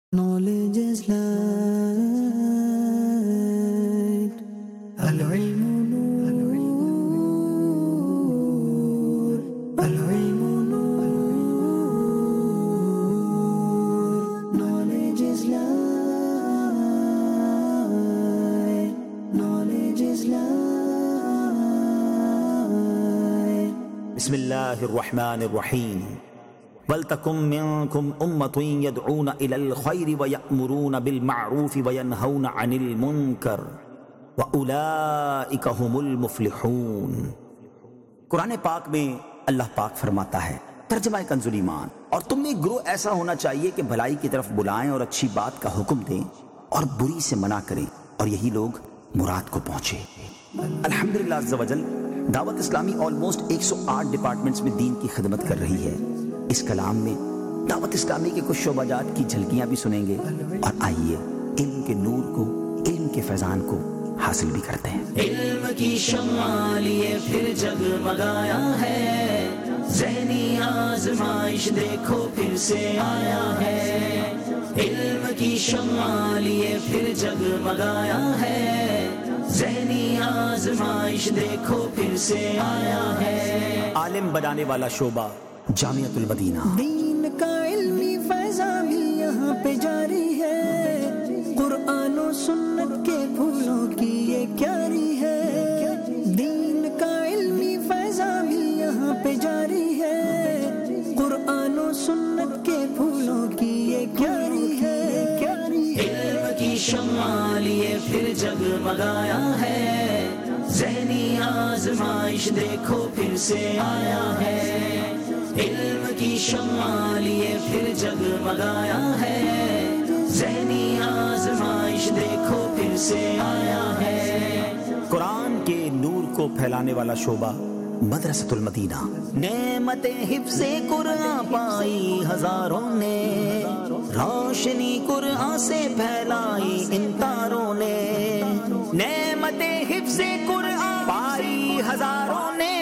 Knowledge is light, al-ilmu nur, al-ilmu nur. Knowledge is light, knowledge is light. Bismillahir Rahmanir Rahim. وَلْتَكُمْ مِنْكُمْ أُمَّةٌ يَدْعُونَ إِلَى الْخَيْرِ وَيَأْمُرُونَ بِالْمَعْرُوفِ وَيَنْهَوْنَ عَنِ الْمُنْكَرِ وَأُولَئِكَ هُمُ الْمُفْلِحُونَ۔ قرآن پاک میں اللہ پاک فرماتا ہے، ترجمہ کنز ایمان، اور تم میں ایک گروہ ایسا ہونا چاہیے کہ بھلائی کی طرف بلائیں اور اچھی بات کا حکم دیں اور بری سے منع کریں، اور یہی لوگ مراد کو پہنچے۔ الحمدللہ عز و جل دعوت اسلامی آلموسٹ 108 ڈپارٹمنٹس میں دین کی خدمت کر رہی ہے۔ اس کلام میں دعوت اسلامی کے کچھ شعبہ جات کی جھلکیاں بھی سنیں گے، اور آئیے علم کے نور کو، علم کے فیضان کو حاصل بھی کرتے ہیں۔ علم کی شمع لیے پھر جگمگایا ہے، ذہنی آزمائش دیکھو پھر سے آیا ہے۔ علم کی شمع لیے پھر جگمگایا ہے، ذہنی آزمائش دیکھو پھر سے آیا ہے۔ عالم بنانے والا شعبہ جامعۃ المدینہ۔ دین کا علمی فیضان بھی یہاں پہ جاری ہے، قرآن و سنت کے پھولوں کی یہ کیاری ہے۔ دین کا علمی فیضان بھی یہاں پہ جاری ہے، قرآن و سنت کے پھولوں کی یہ کیاری ہے۔ علم کی شمع لیے پھر جگمگایا ہے، ذہنی آزمائش دیکھو پھر سے آیا ہے۔ علم کی شمع لیے پھر جگمگایا ہے، ذہنی آزمائش دیکھو پھر سے آیا ہے۔ قرآن کے نور کو پھیلانے والا شعبہ مدرسۃ المدینہ۔ نعمت حفظ قرآن پائی ہزاروں نے، روشنی قرآن سے پھیلائی ان تاروں نے۔ نعمت حفظ قرآن پائی ہزاروں نے،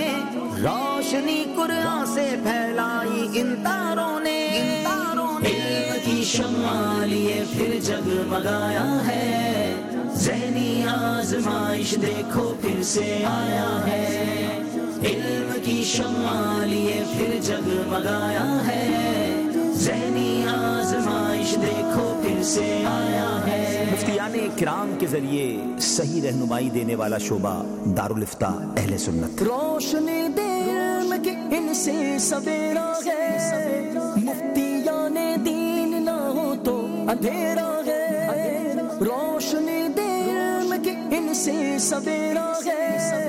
روشنی قرآن سے پھیلائی ان تاروں نے۔ علم کی شمع لیے پھر جگمگایا ہے، ذہنی آزمائش دیکھو پھر سے آیا ہے۔ علم کی شمع لیے پھر جگمگایا ہے، ذہنی آزمائش دیکھو پھر سے آیا ہے۔ مفتیان کرام کے ذریعے صحیح رہنمائی دینے والا شعبہ دارالافتاء اہل سنت۔ روشنی دے علم کی ان سے سویرا ہے، مفتیان دین نہ ہو تو اندھیرا ہے۔ روشنی دے علم کی ان سے سویرا ہے،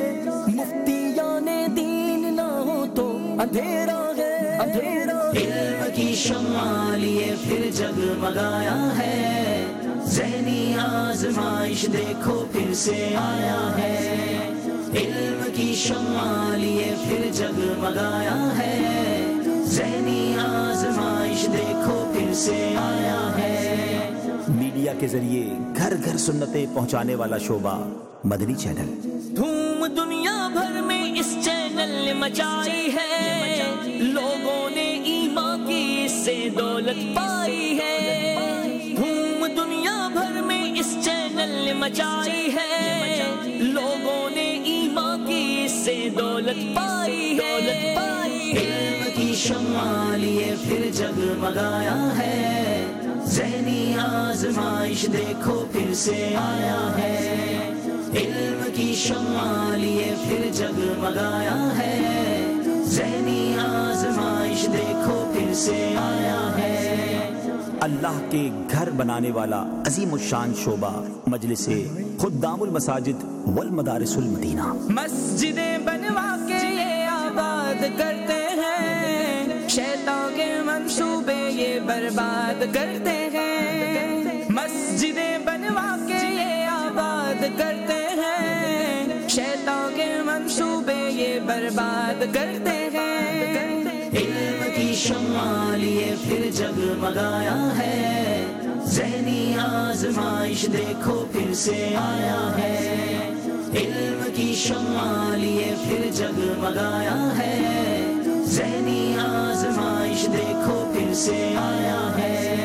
مفتیان دین نہ ہو تو اندھیرا ہے۔ علم کی شمع لیے پھر جگمگایا ہے، ذہنی آزمائش دیکھو پھر سے آیا ہے۔ علم کی شمع لیے پھر جگمگایا ہے، ذہنی آزمائش دیکھو پھر سے آیا ہے۔ میڈیا کے ذریعے گھر گھر سنتیں پہنچانے والا شعبہ مدنی چینل۔ دھوم دنیا بھر میں اس چینل نے مچائی ہے، لوگوں نے ایمان کی اس سے دولت پائی ہے۔ دھوم دنیا بھر میں اس چینل نے مچائی ہے، لوگوں نے ایمان کی اس سے دولت پائی ہے۔ علم کی شمع لیے پھر جگمگایا ہے، ذہنی آزمائش دیکھو پھر سے آیا ہے۔ علم کی شمع لیے پھر جگمگایا ہے، ذہنی آزمائش دیکھو پھر سے آیا ہے۔ اللہ کے گھر بنانے والا عظیم الشان شعبہ مجلس خدام المساجد والمدارس المدینہ۔ مسجدیں بنوا کے یہ آباد کرتے ہیں، شیطان کے منصوبے یہ برباد کرتے ہیں۔ مسجدیں بنوا کے یہ آباد کرتے ہیں، شیطان کے منصوبے یہ برباد کرتے ہیں۔ علم کی شمع لیے پھر جگمگایا ہے، ذہنی آزمائش دیکھو پھر سے آیا ہے۔ علم کی شمع لیے پھر جگمگایا ہے، ذہنی آزمائش دیکھو پھر سے آیا ہے۔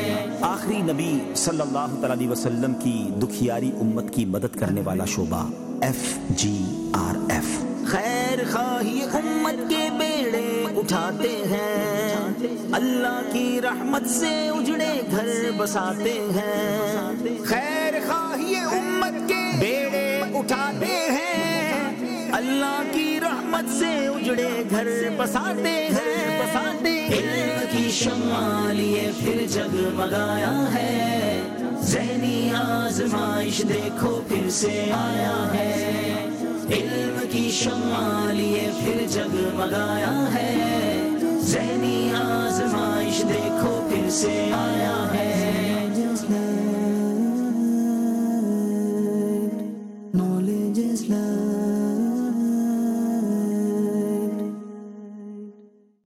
آخری نبی صلی اللہ تعالی علیہ وسلم کی دکھیاری امت کی مدد کرنے والا شعبہ FGRF، خیر خواہی امت کے بیڑے اٹھاتے ہیں، اللہ کی رحمت سے اجڑے گھر بساتے ہیں، خیر خواہی امت کے بیڑے اٹھاتے ہیں، اللہ کی رحمت سے اجڑے گھر بساتے ہیں، علم کی شمع لیے پھر جگمگایا ہے، ذہنی آزمائش دیکھو پھر سے آیا ہے، علم کی شمع لیے پھر جگمگایا ہے، ذہنی آزمائش دیکھو پھر سے آیا